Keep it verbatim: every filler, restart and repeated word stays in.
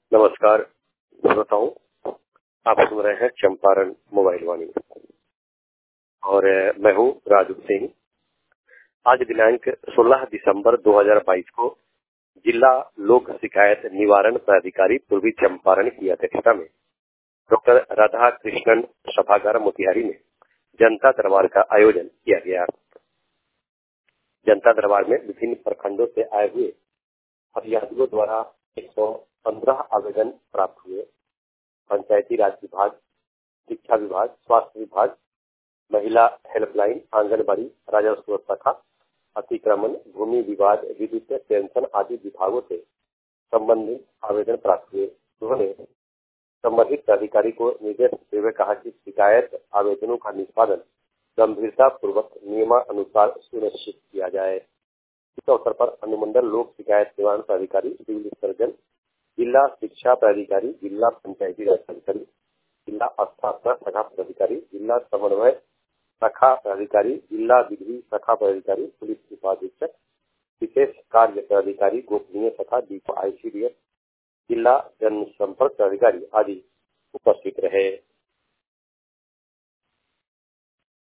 नमस्कार, मैं बताऊं आप सुन रहे हैं चंपारण मोबाइल वाणी और मैं हूं राजू सिंह। आज दिनांक सोलह दिसंबर दो हज़ार बाईस को जिला लोक शिकायत निवारण प्राधिकारी पूर्वी चंपारण की अध्यक्षता में डॉक्टर राधा कृष्णन सभागार मोतिहारी में जनता दरबार का आयोजन किया गया। जनता दरबार में विभिन्न प्रखंडों से आए हुए फरियादियों द्वारा एक सौ पंद्रह आवेदन प्राप्त हुए। पंचायती राज विभाग, शिक्षा विभाग, स्वास्थ्य विभाग, महिला हेल्पलाइन, आंगनबाड़ी, राजस्व शाखा, अतिक्रमण, भूमि विवाद, विद्युत, पेंशन आदि विभागों से संबंधित आवेदन प्राप्त हुए। उन्होंने संबंधित अधिकारी को निर्देश देते हुए कहा कि शिकायत आवेदनों का निष्पादन गंभीरता पूर्वक नियमानुसार सुनिश्चित किया जाए। इस अवसर पर अनुमंडल लोक शिकायत निवारण प्राधिकारी, सिविल सर्जन, जिला शिक्षा प्राधिकारी, जिला पंचायती राज अधिकारी, जिला स्थापना शाखा पदाधिकारी, जिला समन्वय शाखा पदाधिकारी, जिला विधि शाखा पदाधिकारी, पुलिस उपाधीक्षक, विशेष कार्य पदाधिकारी, गोपनीय शाखा, डीपो आईसीडीएस, जिला जनसंपर्क अधिकारी आदि उपस्थित रहे।